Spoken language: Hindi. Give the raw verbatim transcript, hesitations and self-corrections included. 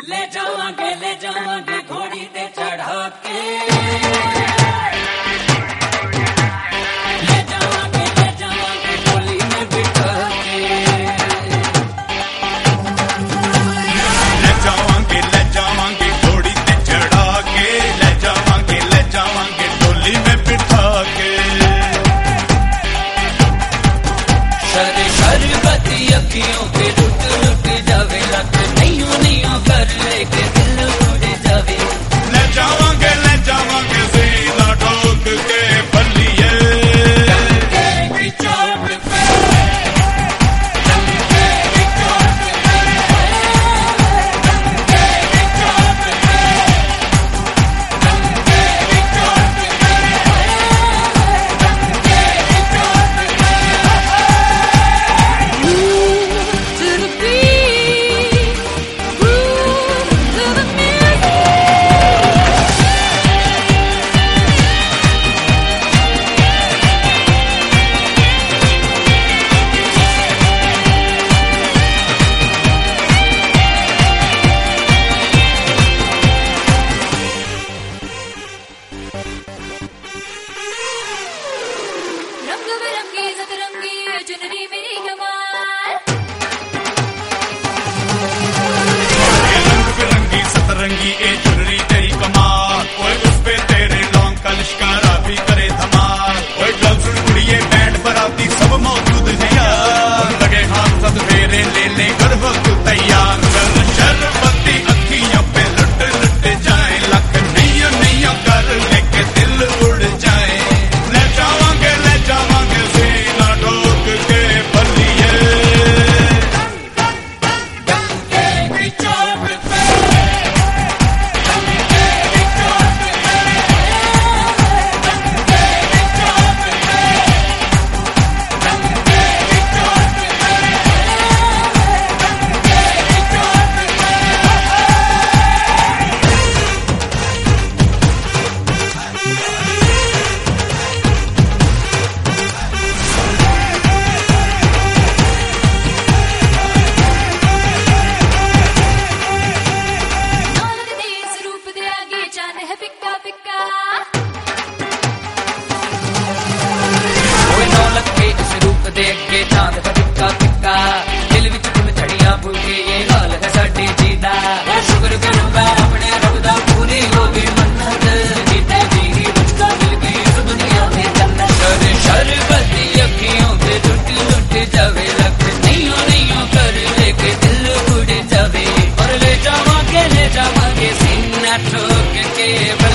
ले जावांगे ले जावांगे घोड़ी ते चढ़ा के, ले जावांगे ले जावांगे डोली में बिठा के, ले जावांगे ले जावांगे घोड़ी ते चढ़ा के, ले जावांगे ले जावांगे डोली में बिठा के। शर शरबती अखियों पे लुट लुट जावे लग नहीं नहीं कर लेके दिल उड़ जावे। ले जावांगे ले जावांगे सीधा ठोक के बल्लिए, डंके की चोट पे, डंके की चोट पे, डंके की चोट पे, डंके की चोट पे, डंके की चोट पे। To the beat, groove to the music. रंग बिरंगी सतरंगी चुनरी मेरी कमाल, ये रंग बिरंगी सतरंगी ए चुनरी तेरी कमाल, ओए उस पे तेरे लौंग का लिश्कारा भी करे धमाल। ओए गल सुन कुड़िए बैंड बराती सब मौजूद है यार, लगे हाथ सब फेरे ले ले कर वक्त तैयार। चल शरबती अखियों पे लुट लुट जाए, लख नैया नैया कर लेके दिल उड़ जाए। ले जावांगे ले जावांगे सीना ठोक के बल्लिए, डंके की चोट पे, डंके की चोट पे, डंके की चोट पे, डंके की चोट पे, डंके की चोट पे। दौलत दे इस रूप दे आगे चांद है फिक्का फिक्का, ओए दौलत के इस रूप दे आगे चांद है फिक्का फिक्का। दिल विच फुल झड़ियां फुलके ये हाल है साडे जी दा, शुक्र करूंगा अपने रब दा पूरी हो गई मन्नत, जीते जी मुझको मिल गई इस दुनिया में जन्नत। शर शरबती अखियों पे लुट लुट जावे लख नहीं नहीं कर लेके दिल उड़ जावे। और ले जावांगे ले जावांगे सीना ठोक के